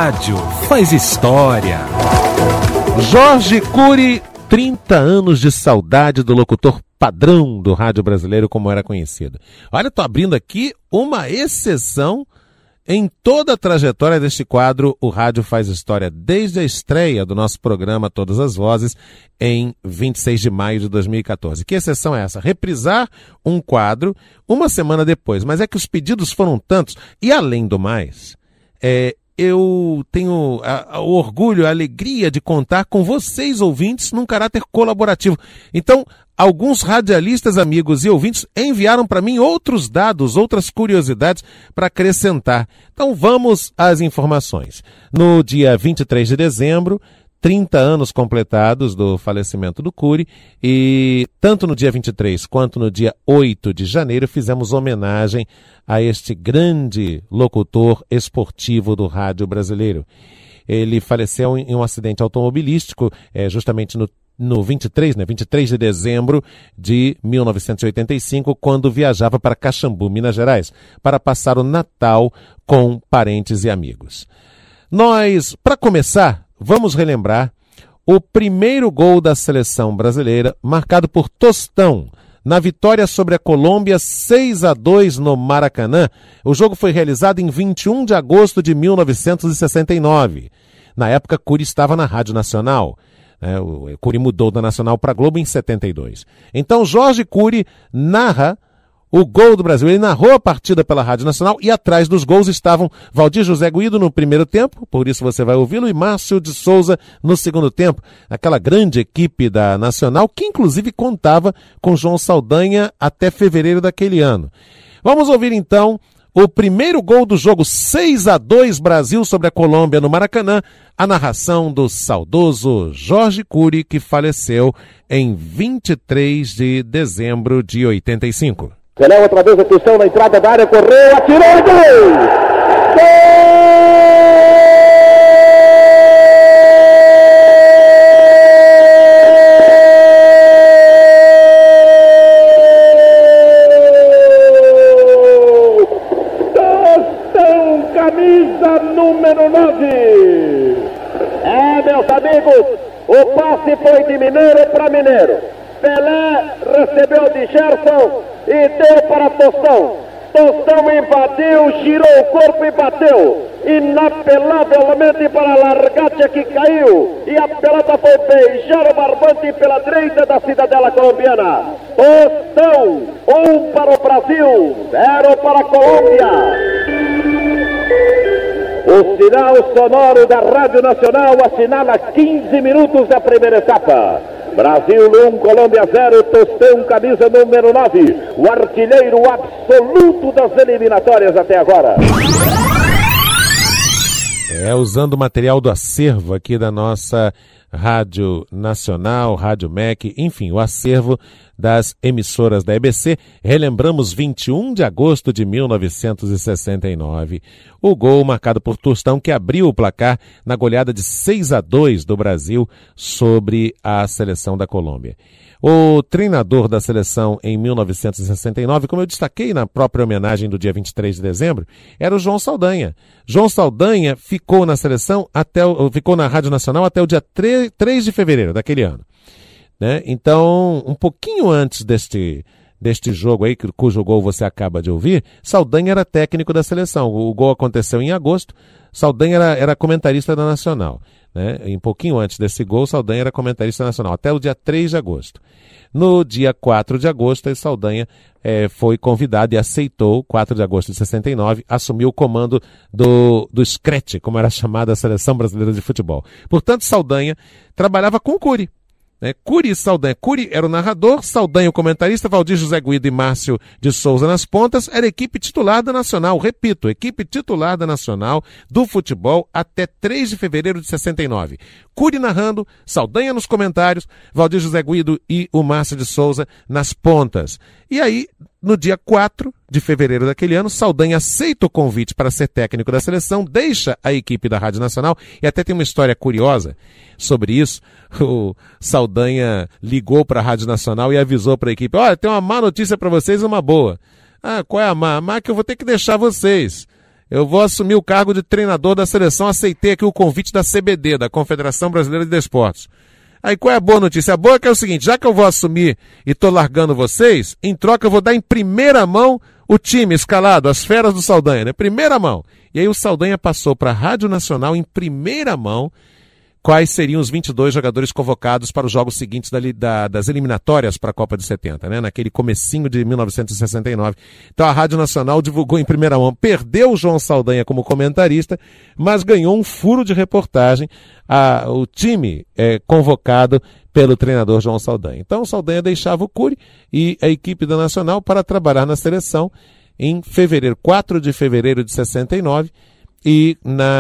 rádio faz história. Jorge Cury, 30 anos de saudade do locutor padrão do rádio brasileiro, como era conhecido. Olha, estou abrindo aqui uma exceção em toda a trajetória deste quadro, o Rádio Faz História, desde a estreia do nosso programa Todas as Vozes, em 26 de maio de 2014. Que exceção é essa? Reprisar um quadro uma semana depois. Mas é que os pedidos foram tantos. E além do mais, eu tenho o orgulho, a alegria de contar com vocês, ouvintes, num caráter colaborativo. Então, alguns radialistas, amigos e ouvintes enviaram para mim outros dados, outras curiosidades para acrescentar. Então vamos às informações. No dia 23 de dezembro, 30 anos completados do falecimento do Cury, e tanto no dia 23 quanto no dia 8 de janeiro fizemos homenagem a este grande locutor esportivo do rádio brasileiro. Ele faleceu em um acidente automobilístico, justamente no 23 de dezembro de 1985, quando viajava para Caxambu, Minas Gerais, para passar o Natal com parentes e amigos. Nós, para começar, vamos relembrar o primeiro gol da seleção brasileira, marcado por Tostão, na vitória sobre a Colômbia 6-2 no Maracanã. O jogo foi realizado em 21 de agosto de 1969. Na época, Cury estava na Rádio Nacional. O Cury mudou da Nacional para a Globo em 72. Então, Jorge Cury narra o gol do Brasil. Ele narrou a partida pela Rádio Nacional e atrás dos gols estavam Valdir José Guido no primeiro tempo, por isso você vai ouvi-lo, e Márcio de Souza no segundo tempo. Aquela grande equipe da Nacional, que inclusive contava com João Saldanha até fevereiro daquele ano. Vamos ouvir então o primeiro gol do jogo, 6-2 Brasil sobre a Colômbia no Maracanã, a narração do saudoso Jorge Cury, que faleceu em 23 de dezembro de 85. Pelé outra vez, atenção na entrada da área, correu, atirou, gol! Tostão, camisa número 9. Meus amigos, o passe foi de Mineiro para Mineiro. Pelé recebeu de Gerson e deu para Tostão. Tostão invadiu, girou o corpo e bateu. Inapelavelmente para a largata que caiu. E a pelota foi beijar o barbante pela direita da cidadela colombiana. Tostão, 1 para o Brasil, 0 para a Colômbia. O sinal sonoro da Rádio Nacional assinala 15 minutos da primeira etapa. Brasil 1, Colômbia 0, Tostão, camisa número 9, o artilheiro absoluto das eliminatórias até agora. Usando o material do acervo aqui da nossa Rádio Nacional, Rádio MEC, enfim, o acervo das emissoras da EBC, relembramos 21 de agosto de 1969, o gol marcado por Tostão, que abriu o placar na goleada de 6-2 do Brasil sobre a seleção da Colômbia. O treinador da seleção em 1969, como eu destaquei na própria homenagem do dia 23 de dezembro, era o João Saldanha. João Saldanha ficou na seleção ficou na Rádio Nacional até o dia 3 de fevereiro daquele ano. Né? Então, um pouquinho antes deste jogo aí, cujo gol você acaba de ouvir, Saldanha era técnico da seleção. O gol aconteceu em agosto, Saldanha era comentarista da Nacional. Né? Um pouquinho antes desse gol, Saldanha era comentarista nacional, até o dia 3 de agosto. No dia 4 de agosto, Saldanha foi convidado e aceitou, 4 de agosto de 69, assumiu o comando do Screte, como era chamada a Seleção Brasileira de Futebol. Portanto, Saldanha trabalhava com Cury. Cury e Saldanha. Cury era o narrador, Saldanha o comentarista, Valdir José Guido e Márcio de Souza nas pontas, era equipe titular da Nacional, repito, equipe titular da Nacional do futebol até 3 de fevereiro de 69. Cury narrando, Saldanha nos comentários, Valdir José Guido e o Márcio de Souza nas pontas. E aí, no dia 4 de fevereiro daquele ano, Saldanha aceita o convite para ser técnico da seleção, deixa a equipe da Rádio Nacional, e até tem uma história curiosa sobre isso. O Saldanha ligou para a Rádio Nacional e avisou para a equipe: olha, tem uma má notícia para vocês e uma boa. Qual é a má? A má é que eu vou ter que deixar vocês. eu vou assumir o cargo de treinador da seleção, aceitei aqui o convite da CBD, da Confederação Brasileira de Desportos. Aí qual é a boa notícia? A boa é que é o seguinte, já que eu vou assumir e tô largando vocês, em troca eu vou dar em primeira mão o time escalado, as feras do Saldanha, né? Primeira mão. E aí o Saldanha passou para a Rádio Nacional em primeira mão quais seriam os 22 jogadores convocados para os jogos seguintes das eliminatórias para a Copa de 70, né? Naquele comecinho de 1969. Então a Rádio Nacional divulgou em primeira mão, perdeu o João Saldanha como comentarista, mas ganhou um furo de reportagem, o time convocado pelo treinador João Saldanha. Então o Saldanha deixava o Cury e a equipe da Nacional para trabalhar na seleção em 4 de fevereiro de 69, e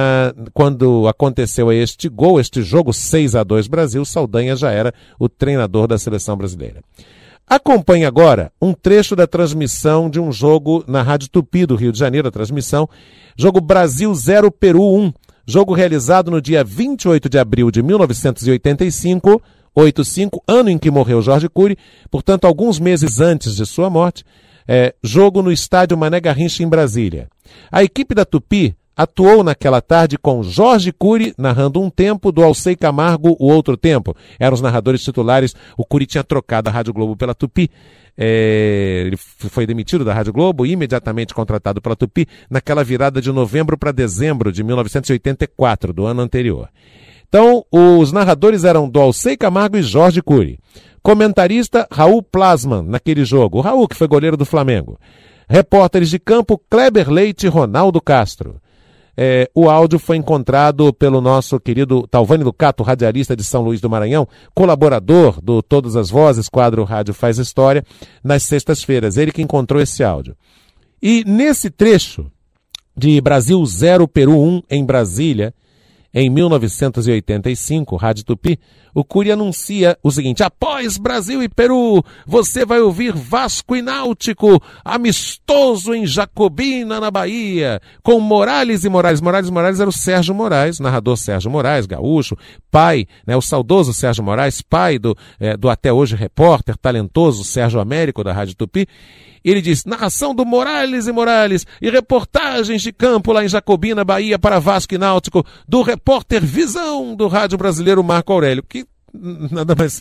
quando aconteceu este jogo 6-2 Brasil, Saldanha já era o treinador da seleção brasileira. Acompanhe agora um trecho da transmissão de um jogo na Rádio Tupi do Rio de Janeiro, a transmissão, jogo Brasil 0, Peru 1, jogo realizado no dia 28 de abril de 1985, 85, ano em que morreu Jorge Cury, portanto alguns meses antes de sua morte, jogo no estádio Mané Garrincha em Brasília. A equipe da Tupi atuou naquela tarde com Jorge Cury narrando um tempo, do Alcei Camargo o outro tempo. Eram os narradores titulares. O Cury tinha trocado a Rádio Globo pela Tupi. Ele foi demitido da Rádio Globo e imediatamente contratado pela Tupi naquela virada de novembro para dezembro de 1984, do ano anterior. Então, os narradores eram do Alcei Camargo e Jorge Cury. Comentarista, Raul Plasman, naquele jogo. O Raul, que foi goleiro do Flamengo. Repórteres de campo, Kleber Leite e Ronaldo Castro. O áudio foi encontrado pelo nosso querido Talvani Lucato, radialista de São Luís do Maranhão, colaborador do Todas as Vozes, quadro Rádio Faz História, nas sextas-feiras. Ele que encontrou esse áudio. E nesse trecho de Brasil 0, Peru 1 em Brasília, em 1985, Rádio Tupi, o Cury anuncia o seguinte: após Brasil e Peru, você vai ouvir Vasco e Náutico, amistoso em Jacobina, na Bahia, com Morales e Moraes. Morales era o Sérgio Moraes, narrador Sérgio Moraes, gaúcho, pai, né, o saudoso Sérgio Moraes, pai do até hoje repórter, talentoso Sérgio Américo, da Rádio Tupi. Ele diz, narração do Morales e reportagens de campo lá em Jacobina, Bahia, para Vasco e Náutico, do repórter Visão do Rádio Brasileiro Marco Aurélio, que nada mais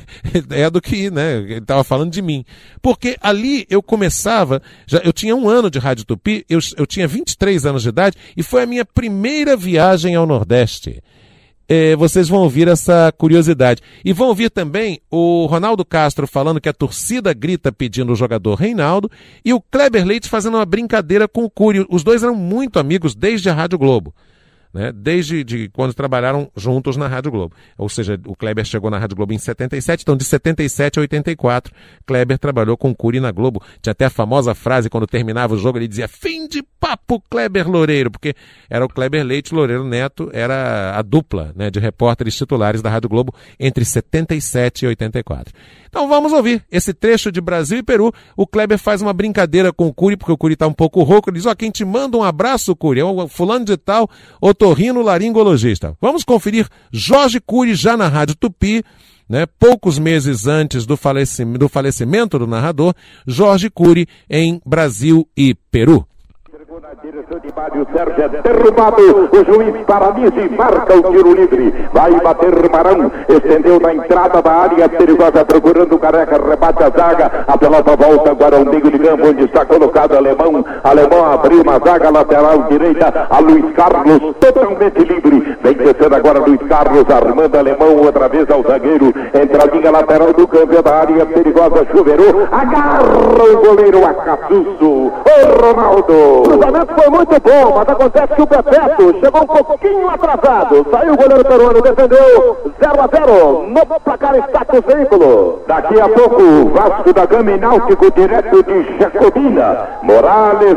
do que, né, ele estava falando de mim. Porque ali eu começava, eu tinha 1 ano de Rádio Tupi, eu tinha 23 anos de idade, e foi a minha primeira viagem ao Nordeste. Vocês vão ouvir essa curiosidade. E vão ouvir também o Ronaldo Castro falando que a torcida grita pedindo o jogador Reinaldo e o Kleber Leite fazendo uma brincadeira com o Cury. Os dois eram muito amigos desde a Rádio Globo, né? Desde quando trabalharam juntos na Rádio Globo. Ou seja, o Kleber chegou na Rádio Globo em 77, então de 77 a 84, Kleber trabalhou com o Cury na Globo. Tinha até a famosa frase, quando terminava o jogo, ele dizia, fim de papo, Kleber Loureiro, porque era o Kleber Leite, Loureiro Neto, era a dupla, né, de repórteres titulares da Rádio Globo entre 77 e 84. Então vamos ouvir esse trecho de Brasil e Peru. O Kleber faz uma brincadeira com o Cury, porque o Cury está um pouco rouco. Ele diz, quem te manda um abraço, Cury, é o fulano de tal, otorrinolaringologista. Vamos conferir Jorge Cury já na Rádio Tupi, né, poucos meses antes do falecimento do narrador, Jorge Cury em Brasil e Peru. Na direção de Mário Sérgio, é derrubado, o juiz paralisa e marca o tiro livre, vai bater Marão, estendeu na entrada da área perigosa, procurando o Careca, rebate a zaga, a pelota volta agora ao meio de campo, onde está colocado Alemão abriu uma zaga lateral direita, a Luiz Carlos, totalmente livre, vem descendo agora Luiz Carlos, armando Alemão, outra vez ao zagueiro, entre a linha lateral do campo da área perigosa, chuveirou, agarra o goleiro Acasuso, o Ronaldo. O cruzamento foi muito bom, mas acontece que o Bebeto chegou um pouquinho atrasado. Saiu o goleiro peruano, defendeu 0-0 no placar status veículo. Daqui a pouco, Vasco da Gama e Náutico, direto de Jacobina. Morales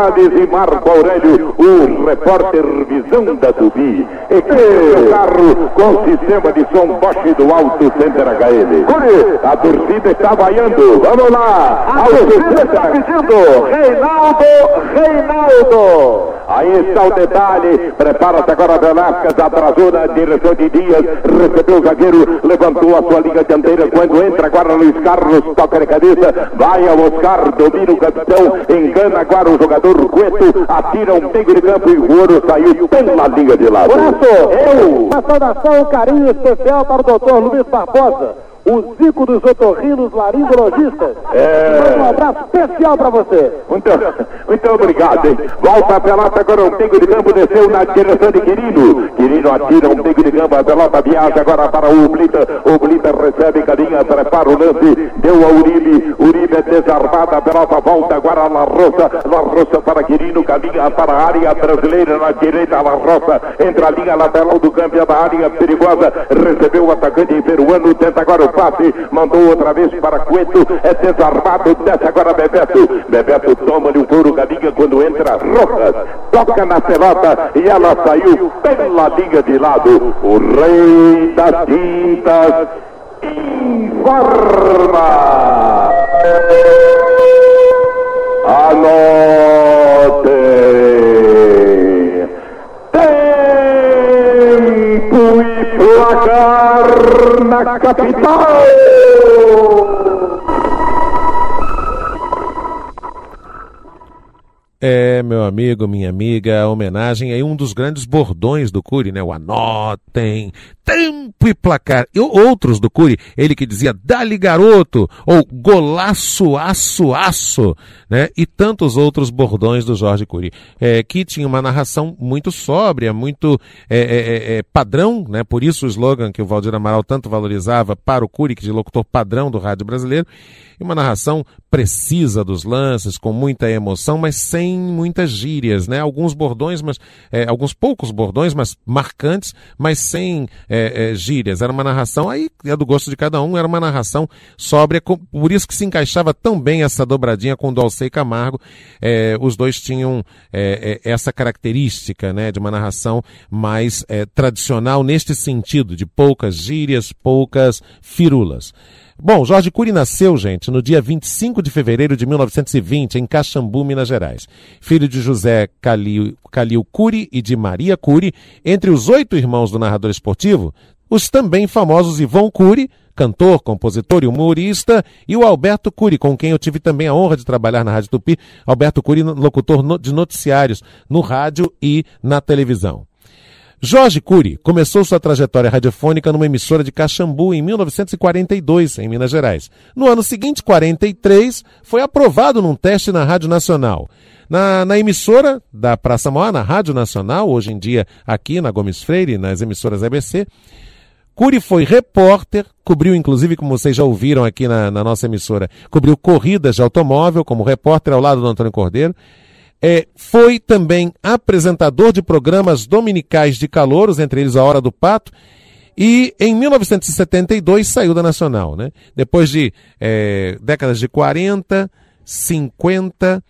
e Marco Aurélio, o repórter Visão da Tupi. E que carro com sistema de som Bosch do Alto Center HL. A torcida está vaiando. Vamos lá. A torcida está pedindo Reinaldo. Aí está o detalhe, prepara-se agora Velasquez, atrasou na direção de Dias, recebeu o zagueiro, levantou a sua linha dianteira, quando entra agora Luiz Carlos, toca de cabeça, vai ao Oscar, domina o capitão, engana agora o jogador Cueto, atira um meio de campo e o ouro saiu pela linha de lado. Uma saudação, um carinho especial para o doutor Luiz Barbosa, o Zico dos otorrinos laringologistas. Um abraço especial para você. Muito obrigado, hein? Volta a pelota agora, um meio de campo, desceu na direção de Quirino. Quirino atira um meio de campo, a pelota viaja agora para o Blita. O Blita recebe, carinha, prepara o lance, deu a Uribe. Uribe é desarmada, a pelota volta agora a La Roça para Quirino, caminha para a área brasileira na direita, La Roça entra a linha lateral do campo da área perigosa, recebeu o atacante peruano, tenta agora o passe, mandou outra vez para Cueto, é desarmado, desce agora Bebeto toma-lhe o couro, caminha quando entra Rojas, toca na pelota e ela saiu pela linha de lado. O rei das tintas informa. Anote. Tempo e placar na capital. Meu amigo, minha amiga, a homenagem aí um dos grandes bordões do Cury, né? O anotem, tempo e placar. E outros do Cury, ele que dizia, dali garoto, ou golaço, aço, né? E tantos outros bordões do Jorge Cury, que tinha uma narração muito sóbria, muito padrão, né? Por isso o slogan que o Valdir Amaral tanto valorizava para o Cury, que de locutor padrão do rádio brasileiro, e uma narração precisa dos lances, com muita emoção, mas sem muitas gírias, né? Alguns bordões, mas alguns poucos bordões, mas marcantes, mas sem gírias. Era uma narração, aí é do gosto de cada um, era uma narração sóbria, por isso que se encaixava tão bem essa dobradinha com Dalcei Camargo. Os dois tinham essa característica, né, de uma narração mais tradicional neste sentido, de poucas gírias, poucas firulas. Bom, Jorge Cury nasceu, gente, no dia 25 de fevereiro de 1920, em Caxambu, Minas Gerais. Filho de José Calil Cury e de Maria Cury, entre os 8 irmãos do narrador esportivo, os também famosos Ivon Cury, cantor, compositor e humorista, e o Alberto Cury, com quem eu tive também a honra de trabalhar na Rádio Tupi. Alberto Cury, locutor de noticiários no rádio e na televisão. Jorge Cury começou sua trajetória radiofônica numa emissora de Caxambu em 1942, em Minas Gerais. No ano seguinte, 43, foi aprovado num teste na Rádio Nacional. Na emissora da Praça Mauá, na Rádio Nacional, hoje em dia aqui na Gomes Freire, nas emissoras ABC, Cury foi repórter, cobriu inclusive, como vocês já ouviram aqui na nossa emissora, cobriu corridas de automóvel como repórter ao lado do Antônio Cordeiro. Foi também apresentador de programas dominicais de calouros, entre eles A Hora do Pato, e em 1972 saiu da Nacional, né? Depois de décadas de 40, 50,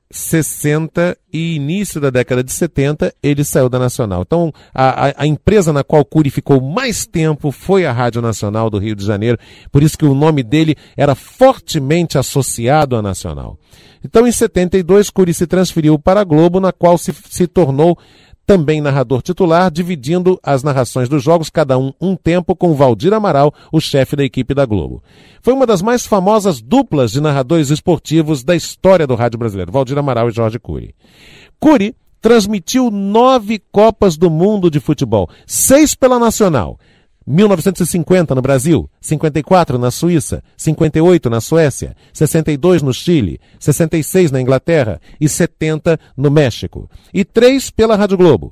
60 e início da década de 70, ele saiu da Nacional. Então, a empresa na qual Cury ficou mais tempo foi a Rádio Nacional do Rio de Janeiro, por isso que o nome dele era fortemente associado à Nacional. Então, em 72, Cury se transferiu para a Globo, na qual se tornou também narrador titular, dividindo as narrações dos jogos, cada um tempo, com Valdir Amaral, o chefe da equipe da Globo. Foi uma das mais famosas duplas de narradores esportivos da história do rádio brasileiro, Valdir Amaral e Jorge Cury. Cury transmitiu 9 Copas do Mundo de futebol, 6 pela Nacional, 1950 no Brasil, 54 na Suíça, 58 na Suécia, 62 no Chile, 66 na Inglaterra e 70 no México. E 3 pela Rádio Globo,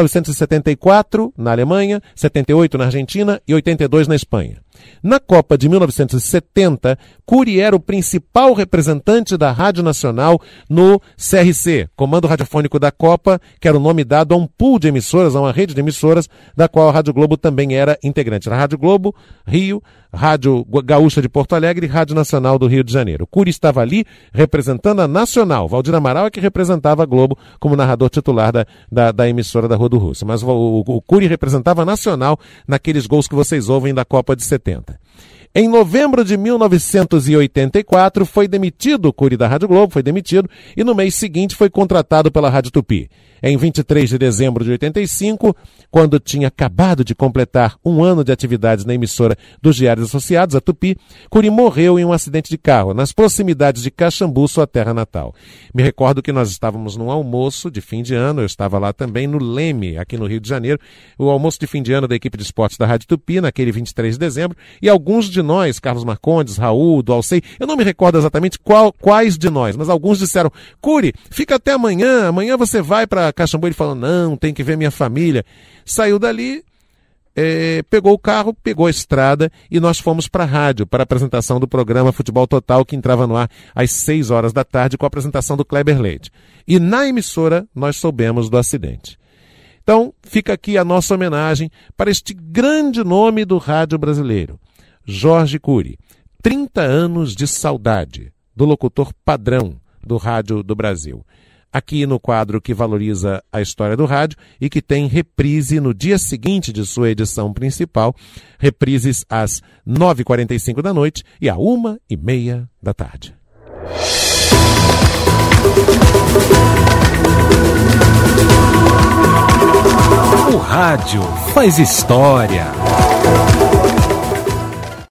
1974 na Alemanha, 78 na Argentina e 82 na Espanha. Na Copa de 1970, Cury era o principal representante da Rádio Nacional no CRC, Comando Radiofônico da Copa, que era o nome dado a um pool de emissoras, a uma rede de emissoras, da qual a Rádio Globo também era integrante. A Rádio Globo, Rio, Rádio Gaúcha de Porto Alegre e Rádio Nacional do Rio de Janeiro. Cury estava ali representando a Nacional. Valdir Amaral é que representava a Globo como narrador titular da emissora da Rua do Russo. Mas o Cury representava a Nacional naqueles gols que vocês ouvem da Copa de 70. Em novembro de 1984, foi demitido o Cury da Rádio Globo, foi demitido, e no mês seguinte foi contratado pela Rádio Tupi. Em 23 de dezembro de 85, quando tinha acabado de completar um ano de atividades na emissora dos Diários Associados, a Tupi, Cury morreu em um acidente de carro, nas proximidades de Caxambu, sua terra natal. Me recordo que nós estávamos num almoço de fim de ano, eu estava lá também no Leme, aqui no Rio de Janeiro, o almoço de fim de ano da equipe de esportes da Rádio Tupi, naquele 23 de dezembro, e alguns de nós, Carlos Marcondes, Raul, do Alcei, eu não me recordo exatamente quais de nós, mas alguns disseram, Cury, fica até amanhã você vai para Caxambu. Ele falou, não, tem que ver minha família. Saiu dali, pegou o carro, pegou a estrada e nós fomos para a rádio, para a apresentação do programa Futebol Total, que entrava no ar às 6 horas da tarde com a apresentação do Kleber Leite. E na emissora nós soubemos do acidente. Então, fica aqui a nossa homenagem para este grande nome do rádio brasileiro, Jorge Cury. 30 anos de saudade do locutor padrão do rádio do Brasil. Aqui no quadro que valoriza a história do rádio e que tem reprise no dia seguinte de sua edição principal, reprises às 9h45 da noite e à 1h30 da tarde. O rádio faz história.